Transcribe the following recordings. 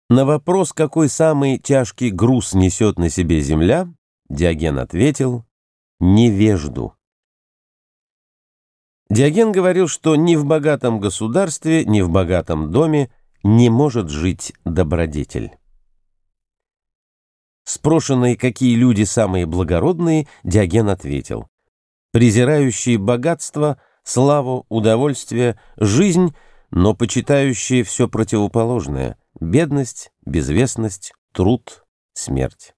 На вопрос, какой самый тяжкий груз несет на себе земля, Диоген ответил: невежду. Диоген говорил, что ни в богатом государстве, ни в богатом доме не может жить добродетель. Спрошенный, какие люди самые благородные, Диоген ответил: презирающие богатство, славу, удовольствие, жизнь, но почитающие все противоположное – бедность, безвестность, труд, смерть.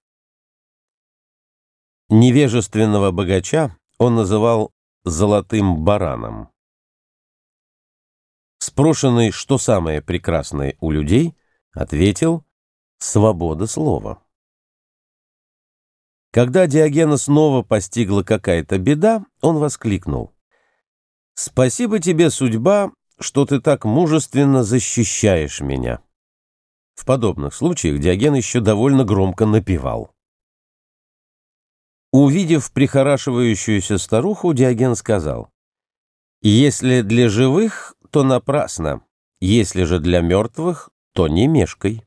Невежественного богача он называл «золотым бараном». Спрошенный, что самое прекрасное у людей, ответил: «свобода слова». Когда Диогена снова постигла какая-то беда, он воскликнул: «Спасибо тебе, судьба, что ты так мужественно защищаешь меня». В подобных случаях Диоген еще довольно громко напевал. Увидев прихорашивающуюся старуху, Диоген сказал: «Если для живых, то напрасно, если же для мертвых, то не мешкай».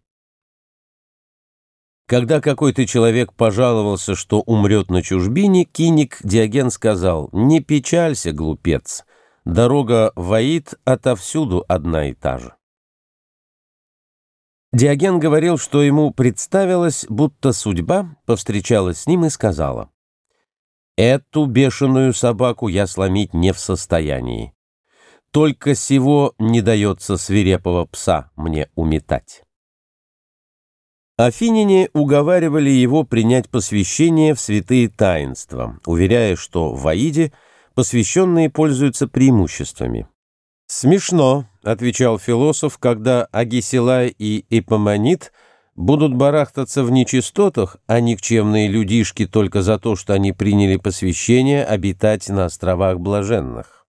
Когда какой-то человек пожаловался, что умрет на чужбине, киник, Диоген сказал: «Не печалься, глупец, дорога в Аид отовсюду одна и та же». Диоген говорил, что ему представилось, будто судьба повстречалась с ним и сказала: «Эту бешеную собаку я сломить не в состоянии. Только сего не дается свирепого пса мне уметать». Афиняне уговаривали его принять посвящение в святые таинства, уверяя, что в Аиде посвященные пользуются преимуществами. «Смешно», — отвечал философ, «когда Агисилай и Ипомонит будут барахтаться в нечистотах, а никчемные людишки только за то, что они приняли посвящение, обитать на островах блаженных».